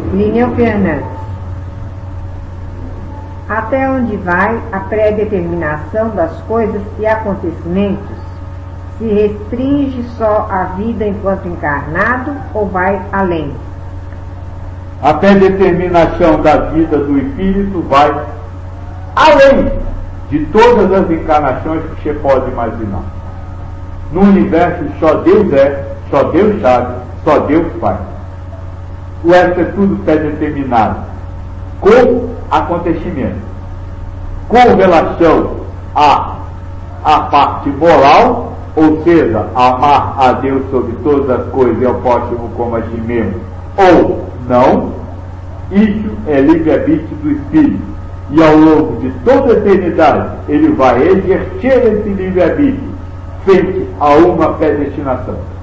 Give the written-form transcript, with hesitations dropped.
Lineu Fernandes. Até onde vai a pré-determinação das coisas e acontecimentos? Se restringe só à vida enquanto encarnado ou vai além? A pré-determinação da vida do espírito vai além de todas as encarnações que você pode imaginar. No universo só Deus é, só Deus sabe, só Deus faz. O resto é tudo pré-determinado, com acontecimento, com relação à parte moral, ou seja, amar a Deus sobre todas as coisas e ao próximo como a si mesmo, ou não. Isso é livre-arbítrio do espírito, e ao longo de toda a eternidade ele vai exercer esse livre-arbítrio frente a uma predestinação.